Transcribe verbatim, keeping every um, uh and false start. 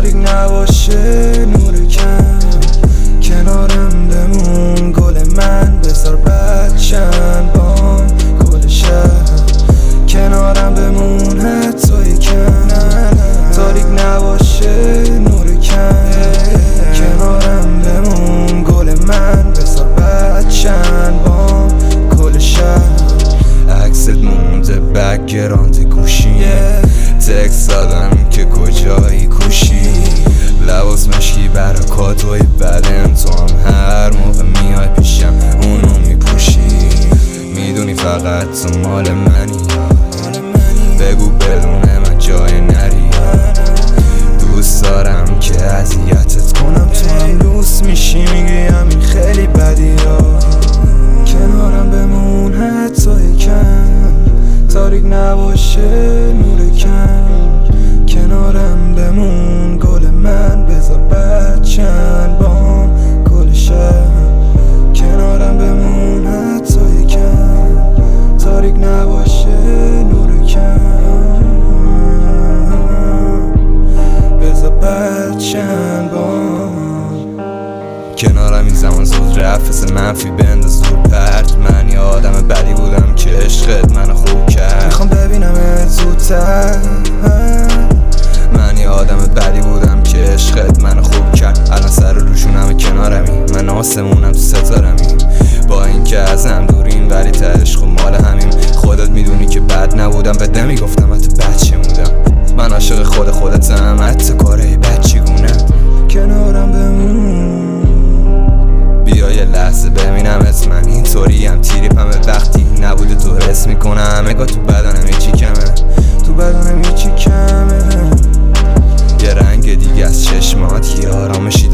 تاریک نباشه نور کم، کنارم بمون گل من، بذار بچن بام گل شهر، کنارم بمون حتی یکم. تاریک نباشه نور کم، کنارم بمون گل من، بذار بچن بام گل شهر. عکست مونده بک‌گراند گوشیه، تکست دادم که کجایی کوشی، لباس مشکی برکاتوی بدن، تو هم هر موقع میای پیشم اونو میپوشی، میدونی فقط تو مال منی، بگو بدون من جای نری، دوست دارم که اذیتت کنم تو هم دوست میشی، میگی همین خیلی بدی ها، کنارم بمون حتی یکم. تاریک نباشه نور کم، کنارم بمون گل من، بذار بچن بام گل شهر، کنارم بمون حتی یکم. تاریک نباشه نور کم، بذار بچن بام. کنارم این زمان زود رفت، مثل منفی بنداز دور پرت، من یه آدم بدی بودم که عشقت منو خوب کرد، میخوام ببینمت زودتر. من یه آدم بدی بودم که عشقت منو خوب کرد، الان سر روشونم کنارمی، من آسمونم تو ستارمی، با اینکه ازم دورین ولی ته عشق و مال همیم. خودت میدونی که بد نبودم، بد نمیگفتم حتی بچه بودم، من عاشق خود خودتم حتی کاره بچی گونه. کنارم بمون، بیا یه لحظه ببینمت، من اینطوری هم تیریپم وقتی نبوده تو حس میکنم، اگه تو بدنم هیچی کمه، تو بدنم هیچی کمه، یه رنگ دیگه از چشمات، یه آرامش